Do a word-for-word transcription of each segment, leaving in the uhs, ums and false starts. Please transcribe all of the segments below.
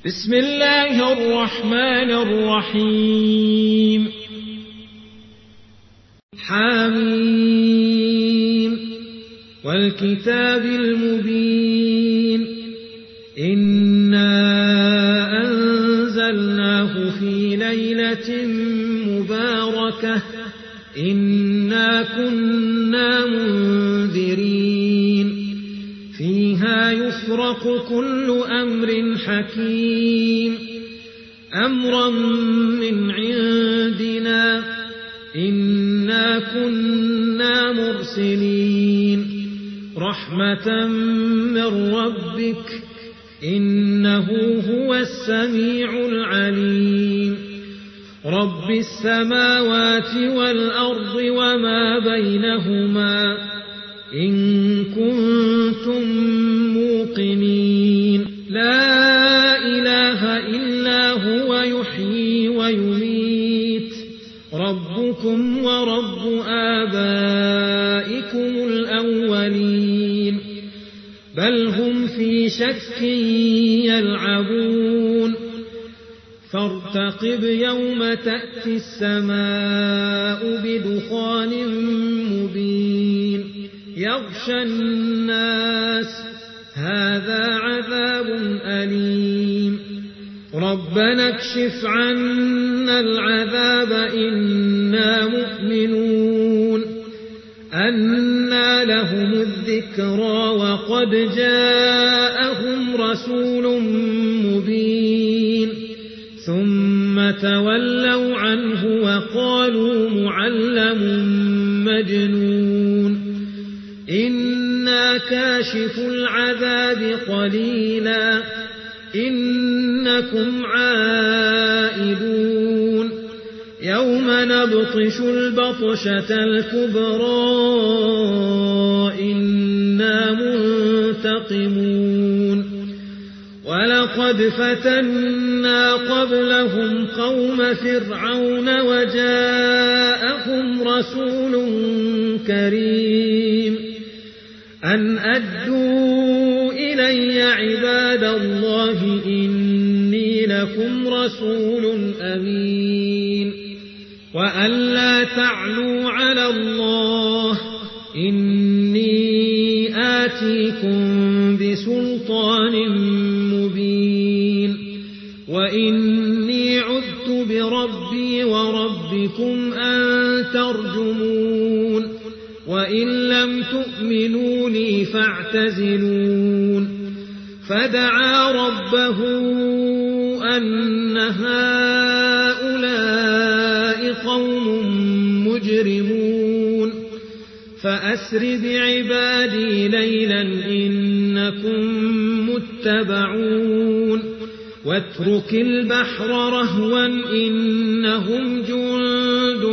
بسم الله الرحمن الرحيم. حميم والكتاب المبين إنا أنزلناه في ليلة مباركة إنا كنا منذرين فيها يفرق كل أمر حكيم أمرا من عندنا إنا كنا مرسلين رحمة من ربك إنه هو السميع العليم رب السماوات والأرض وما بينهما إن كنتم موقنين لا إله إلا هو يحيي ويميت ربكم ورب آبائكم الأولين بل هم في شك يلعبون فارتقب يوم تأتي السماء بدخان مبين يغشى الناس هذا عذاب أليم ربنا اكشف عنا العذاب إنا مؤمنون أنى لهم الذكرى وقد جاءهم رسول مبين ثم تولوا عنه وقالوا معلم مجنون إنا كاشف العذاب قليلا إنكم عائدون يوم نبطش البطشة الكبرى إنا منتقمون ولقد فتنا قبلهم قوم فرعون وجاءهم رسول كريم أن أدوا إلي عباد الله إني لكم رسول أمين وأن لا تعلوا على الله إني آتيكم بسلطان مبين وإني عذت بربي وربكم أن ترجمون وإن لم تؤمنوا لي فاعتزلون فدعا ربه أن هؤلاء قوم مجرمون فأسر بعبادي ليلا إنكم متبعون واترك البحر رهوا إنهم جند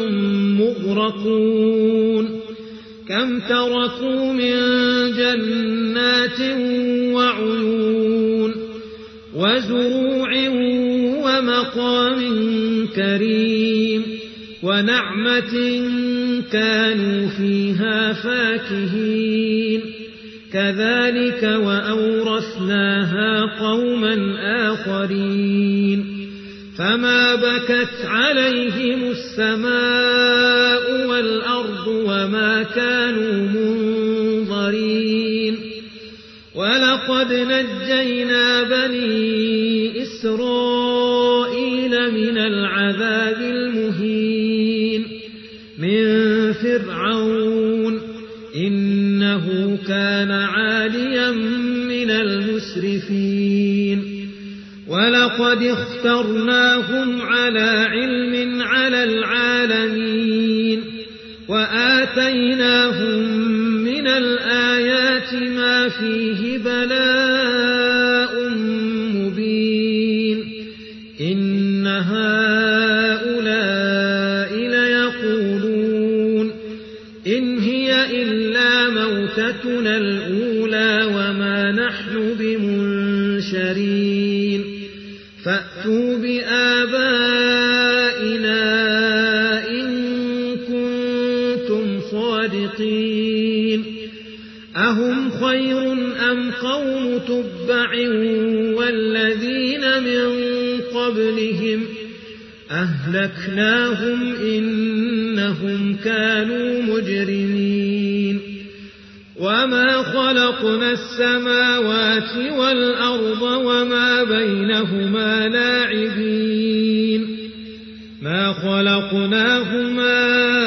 مغرقون كم تركوا من جنات وعيون وزروع ومقام كريم ونعمة كانوا فيها فاكهين كذلك وأورثناها قوما آخرين فما بكت عليهم السماء والأرض وما كانوا منظرين ولقد نجينا بني إسرائيل من العذاب المهين من فرعون إنه كان عاليا من المسرفين ولقد اخترناهم على علم على العالمين وآتيناهم من الآيات ما فيه بلاء مبين إن هؤلاء ليقولون إن هي إلا موتتنا الأولى وما نحن بمنشرين فأتوا بآبائنا إن كنتم صادقين أهم خير أم قوم تبع والذين من قبلهم أهلكناهم إنهم كانوا مجرمين وما خلقنا السماوات والأرض وما بينهما لاعبين ما خلقناهما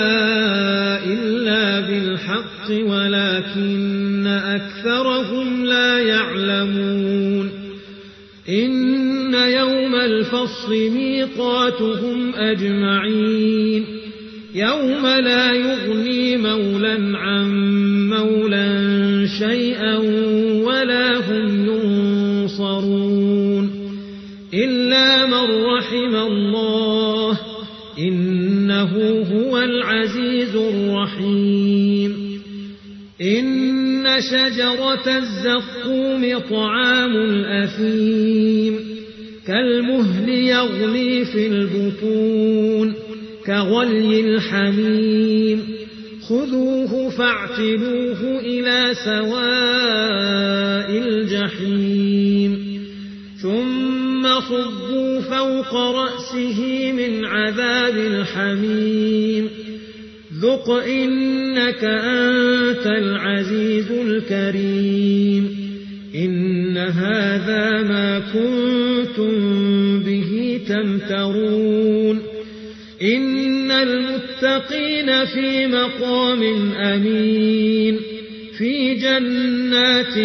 إلا بالحق ولكن أكثرهم لا يعلمون إن يوم الفصل ميقاتهم أجمعين يوم لا يغني مولى عن مولى شيئا ولا هم ينصرون إلا من رحم الله إنه هو العزيز الرحيم إن شجرة الزقوم طعام الأثيم كالمهل يغلي في البطون كغلي الحميم خذوه فاعتلوه إلى سواء الجحيم ثم صبوا فوق رأسه من عذاب الحميم ذق إنك أنت العزيز الكريم إن هذا ما كنتم به تمترون إن المتقين في مقام أمين في جنات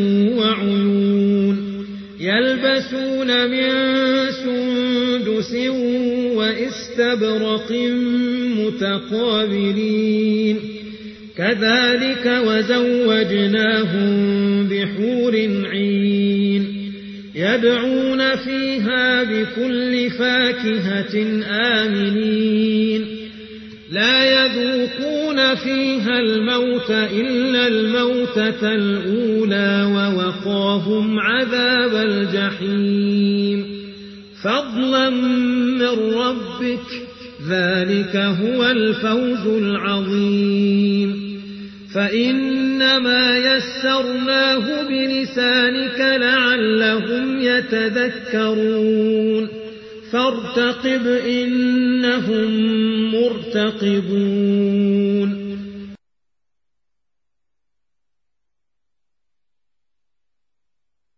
وعيون يلبسون من سندس وإستبرق متقابلين كذلك وزوجناهم بحور عين يدعون فيها بكل فاكهة آمنين لا يذوقون فيها الموت إلا الموتة الأولى ووقاهم عذاب الجحيم فضلا من ربك ذلك هو الفوز العظيم فإنما يسرناه بلسانك لعلهم يتذكرون فارتقب إنهم مرتقبون